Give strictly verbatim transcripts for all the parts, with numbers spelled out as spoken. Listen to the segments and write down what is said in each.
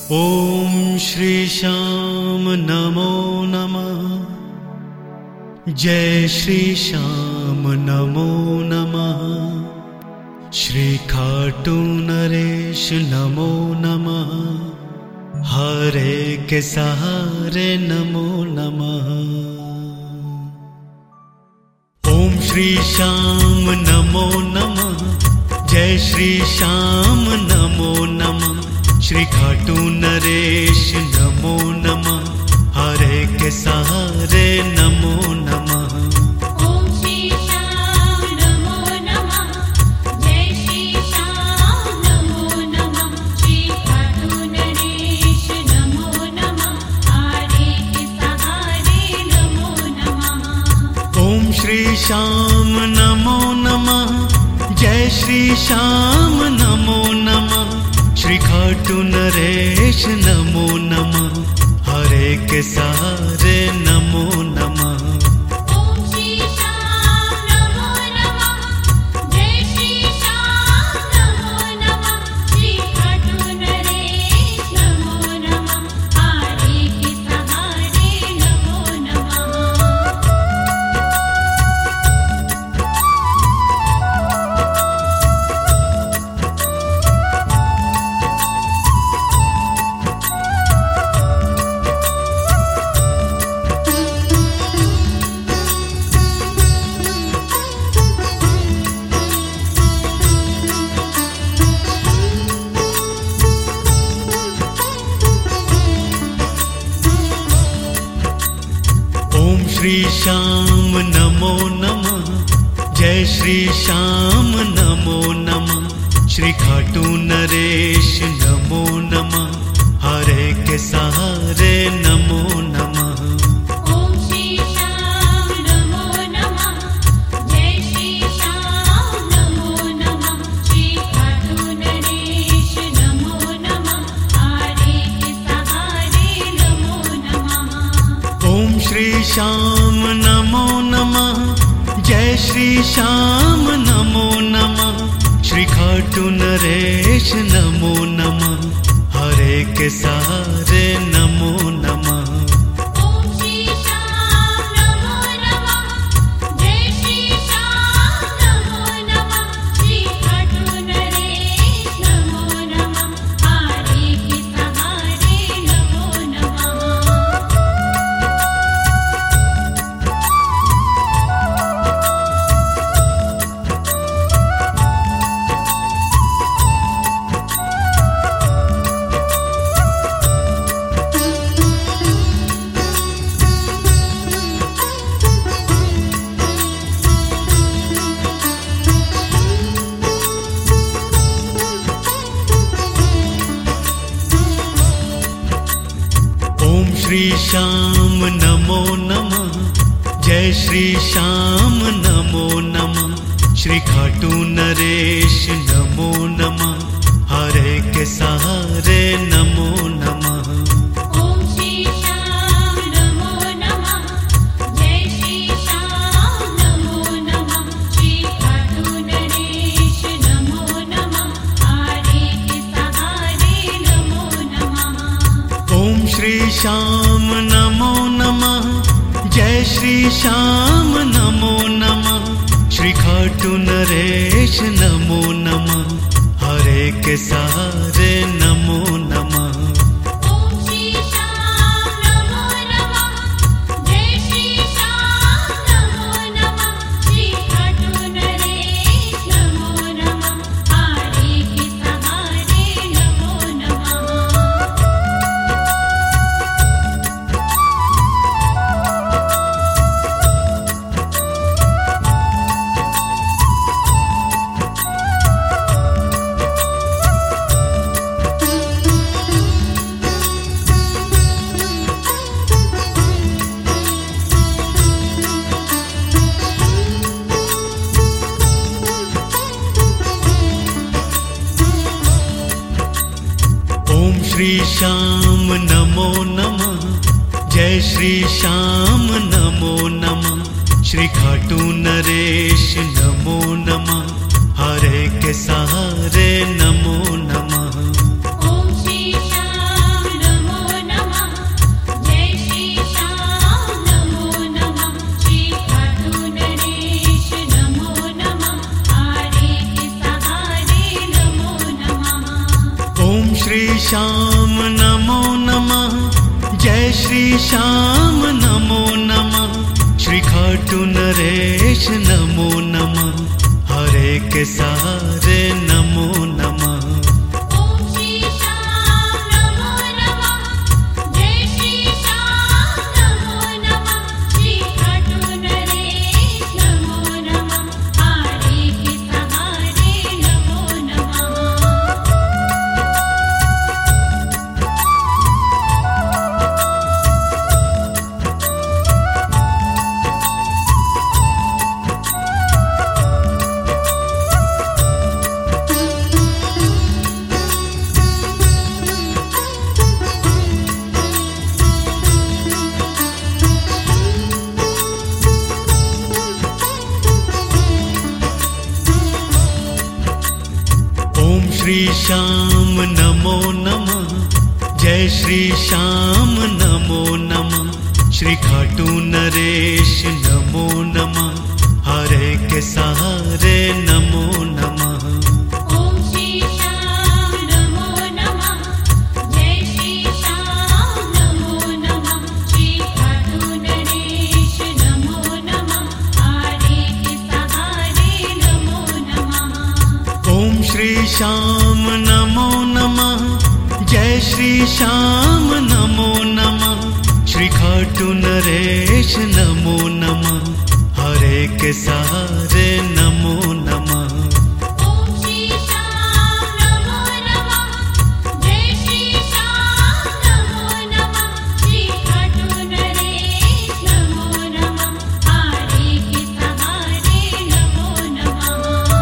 ओम श्री श्याम नमो नमः। जय श्री श्याम नमो नमः। श्री खाटू नरेश नमो नमः। हरे के सहारे नमो नमः। ओम श्री श्याम नमो नमः। जय श्री श्याम नमो नमः। श्री खाटू नरेश नमो नमः। हरे के सहारे नमो नमः। ओम श्री श्याम नमो नमः। जय श्री श्याम नमो नमः। श्री खाटू नरेश नमो नमः। हरे के सहारे नमो नमः। ओम श्री श्याम नमो नमः। जय श्री श्याम नमो नमः। श्री खाटू नरेश नमो नमः। हरे के सहारे नमो नमः। ओम श्री श्याम नमो नमः। जय श्री श्याम नमो नमः। श्री खाटू नरेश नमो नमः। हरे के सहारे नमो नमः। ओम श्री श्याम नमो नमः। जय श्री श्याम नमो नमः। श्री खाटू नरेश नमो नमः। हरे के सहारे नमो नमः। ओम श्री श्याम नमो नमः। जय श्री श्याम नमो नमः। श्री खाटू नरेश नमो नमः। हरे के सहारे नमो नमः। ओम श्री श्याम नमो नमः। जय श्री श्याम नमो नमः। श्री खाटू नरेश नमो नमः। हरे के सहारे नमो नमः। ओम श्री श्याम नमो नमः। जय श्री श्याम नमो नमः। श्री खाटू नरेश नमो नमः। हरे के सहारे नमो नमः। ओम श्री श्याम नमो नमः। जय श्री श्याम नमो नमः। श्री खाटू नरेश नमो नमः। हरे के सहारे नमो नमः। ओम श्री श्याम नमो नमः। जय श्री श्याम नमो नमः। श्री खाटू नरेश नमो नमः। हरे के सहारे नमो नमः। ओम श्री श्याम नमो नमः। जय श्री श्याम नमो नमः। श्री खाटू नरेश नमो नमः। हरे के सहारे नमो नमः। ओम श्री श्याम नमो नमः। जय श्री श्याम नमो नमः। श्री खाटू नरेश नमो नमः। हरे के सहारे नमो नमः। ओम श्री श्याम नमो नमः। जय श्री श्याम नमो नमः। श्री खाटू नरेश नमो नमः। हरे के सहारे नमो नमः। ओम श्री श्याम श्री श्याम नमो नमः, जय श्री श्याम नमो नमः, श्री खाटू नरेश नमो नमः, हरे के सहारे नमो नमः। ओम श्री श्याम नमो नमः, जय श्री श्याम नमो नमः, श्री खाटू नरेश नमो नमः, हरे के सहारे नमो नमः। ओम श्री श्याम नमो नमः, जय श्री श्याम नमो नमः, श्री खाटू नरेश नमो नमः, हरे के सहारे नमो नमः। ओम श्री श्याम नमो नमः, जय श्री श्याम नमो नमः, श्री खाटू नरेश नमो नमः, हरे के सहारे नमो नमः। ओम श्री श्याम नमो नमः, जय श्री श्याम नमो नमः, श्री खाटू नरेश नमो नमः, हरे के सहारे नमो नमः। ओम श्री श्याम नमो नमः, जय श्री श्याम नमो नमः, श्री खाटू नरेश नमो नमः, हरे के सहारे नमो नमः।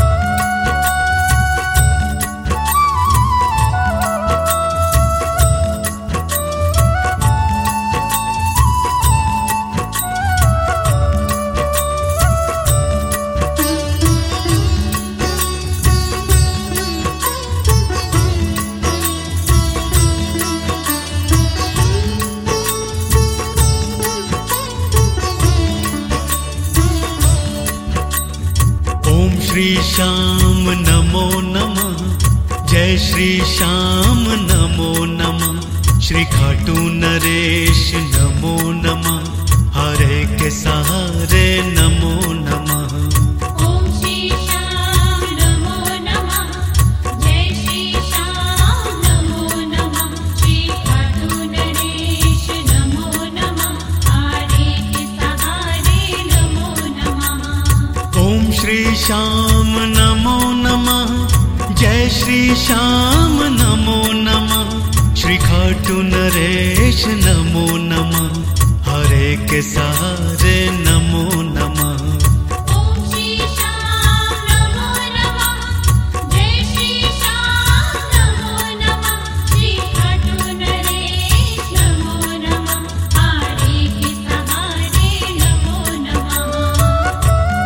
ओम श्री श्याम नमो नमः, जय श्री श्याम नमो नमः, श्री खाटू नरेश नमो नमः, हरे के सहारे नमो नमः। ओम श्री श्याम नमो नमः, जय श्री श्याम नमो नमः, श्री खाटू नरेश नमो नमः, हरे के सहारे नमो नमः। ओम श्री श्याम नमो नमः, जय श्री श्याम नमो नमः, श्री खाटू नरेश नमो नमः, हरे के सहारे नमो नमः। ओम श्री श्याम नमो नमः, जय श्री श्याम नमो नमः, श्री खाटू नरेश नमो नमः, हरे के सहारे नमो नमः।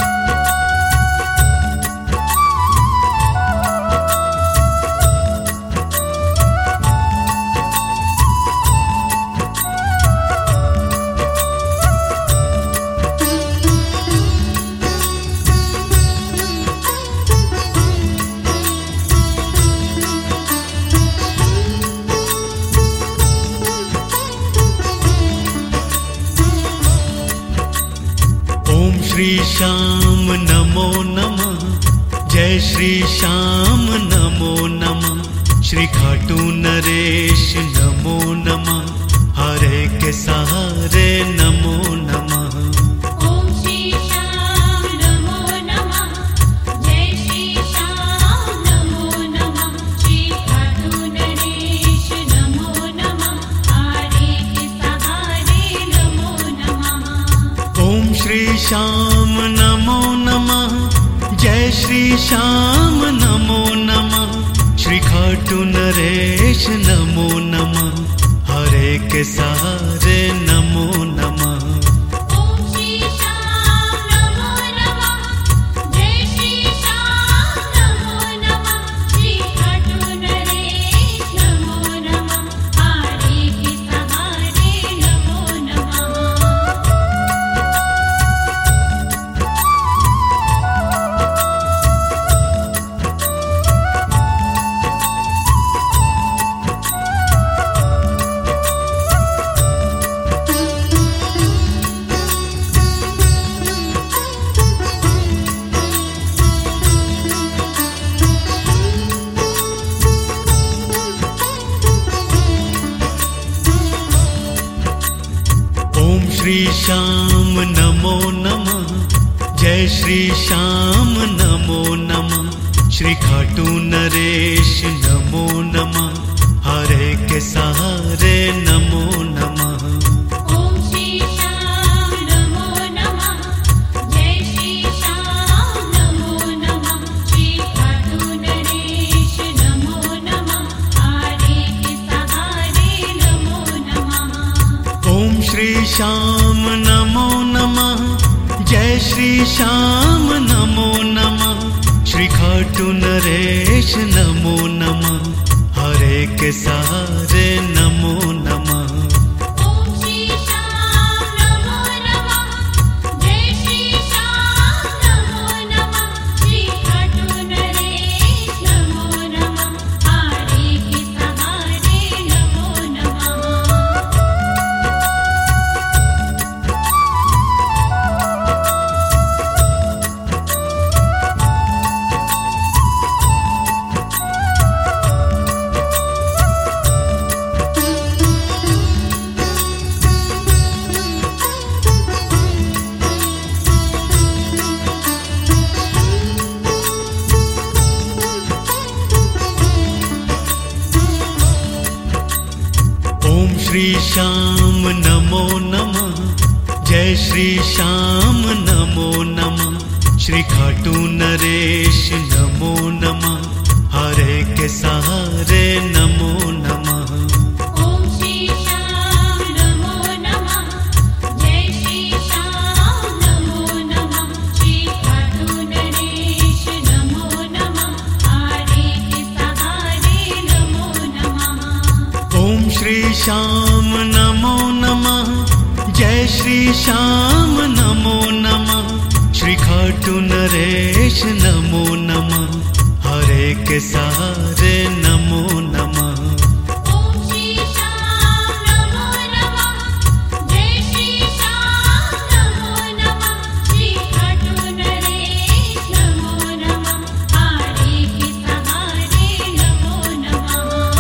ओम श्री श्याम नमो नमः, जय श्री श्याम नमो नमः, श्री खाटू नरेश नमो नमः, हरे के सहारे नमो नमः। ओम श्री श्याम नमो नमः, जय श्री श्याम नमो नमः, श्री खाटू नरेश नमो नमः, हरे के सहारे नमो नमः। ओम श्री श्याम नमो नमः, जय श्री श्याम नमो नमः, श्री खाटू नरेश नमो नमः, हरे के सहारे नमो नमः। ओम श्री श्याम नमो नमः, जय श्री श्याम नमो नमः, श्री खाटू नरेश नमो नमः, हरे के सहारे नमो नमः। श्री श्याम नमो नमः, जय श्री श्याम नमो नमः। श्री खाटू नरेश नमो नमः, हरे के सहारे नमो नमः। ओम श्री श्याम नमो नमः, जय श्री श्याम नमो नमः। श्री खाटू नरेश नमो नमः, हरे के सहारे नमो नमः। ओम श्री श्याम नमो नमः, जय श्री श्याम नमो नमः। श्री खाटू नरेश नमो नमः, हरे के सहारे नमो नमः। ओम श्री श्याम नमो नमः, जय श्री श्याम नमो नमः। श्री खाटू नरेश नमो नमः, हरे के सहारे नमो नमः। ओम श्री श्याम नमो नमः, जय श्री श्याम नमो नमः। श्री खाटू नरेश नमो नमः, हरे के सहारे नमो नमः। ओम श्री श्याम नमो नमः, जय श्री श्याम नमो नमः। श्री खाटू नरेश नमो नमः, हरे के सहारे नमो नमः। ओम श्री श्याम नमो नमः, जय श्री श्याम नमो नमः। श्री खाटू नरेश नमो नमः, हरे के सहारे नमो नमः। ओम श्री श्याम नमो नमः, जय श्री श्याम नमो नमः। श्री खाटू नरेश नमो नमः, हरे के सहारे नमो नमः।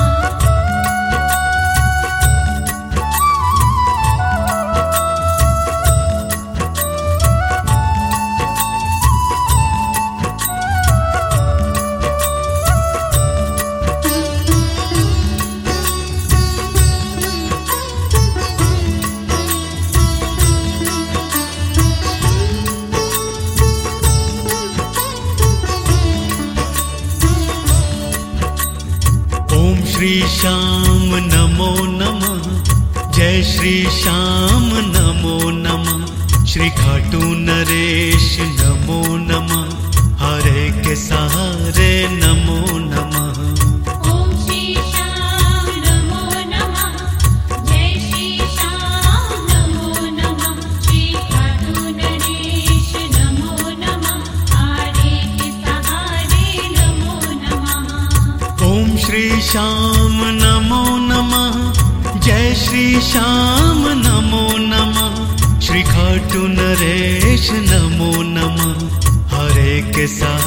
ओम श्री श्याम नमो नमः, जय श्री श्याम नमो नमः। श्री खाटू नरेश नमो नमः, हरे के सहारे नमो नमः। ओम श्री श्याम नमो नमः, जय श्री श्याम नमो नमः। श्री खाटू नरेश नमो नमः, हरे के सहारे नमो नमः। ओम श्री श्याम नमो नमः, जय श्री श्याम नमो नमः। श्री खाटू नरेश नमो नमः, हरे के सहारे